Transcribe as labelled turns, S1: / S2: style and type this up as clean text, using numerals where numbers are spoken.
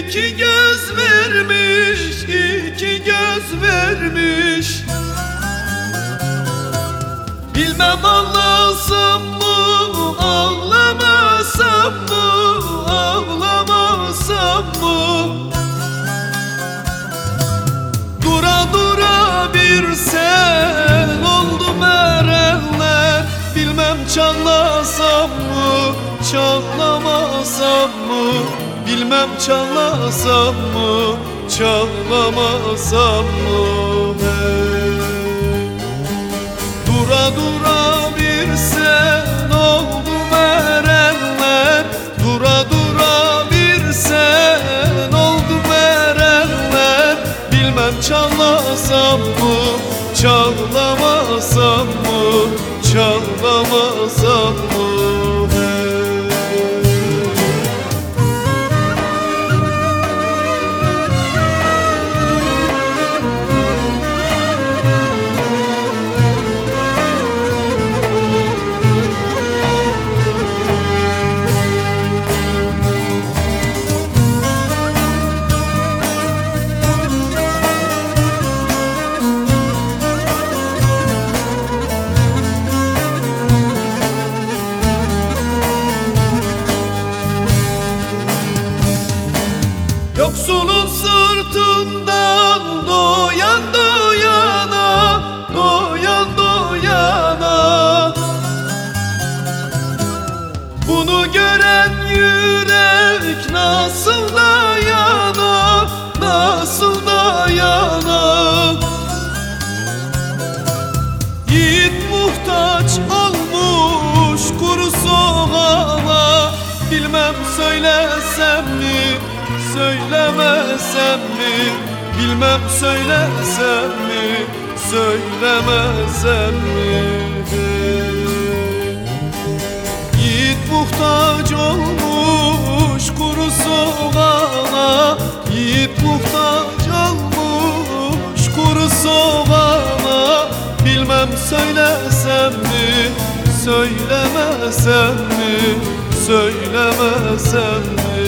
S1: İki göz vermiş, iki göz vermiş. Bilmem ağlasam mı, ağlamasam mı, ağlamasam mı? Dura dura bir sel oldu erenler. Bilmem çalasam mı, çalamasam mı? Bilmem çalasam mı, çalamasam mı? Hey. Dura dura bir sen oldu erenler. Dura dura bir sen oldu erenler. Bilmem çalasam mı, çalamasam mı, çalamasam mı? Hey. Yoksulun sırtından doyan doyana, doyan doyana. Bunu gören yürek nasıl dayana, nasıl dayana? Yiğit muhtaç olmuş kuru soğana. Bilmem söylesem mi, söylemesem mi? Bilmem söylesem mi, söylemesem mi? Yiğit muhtaç olmuş kuru soğana. Yiğit muhtaç olmuş kuru soğana. Bilmem söylesem mi, söylemesem mi? Söylemesem mi?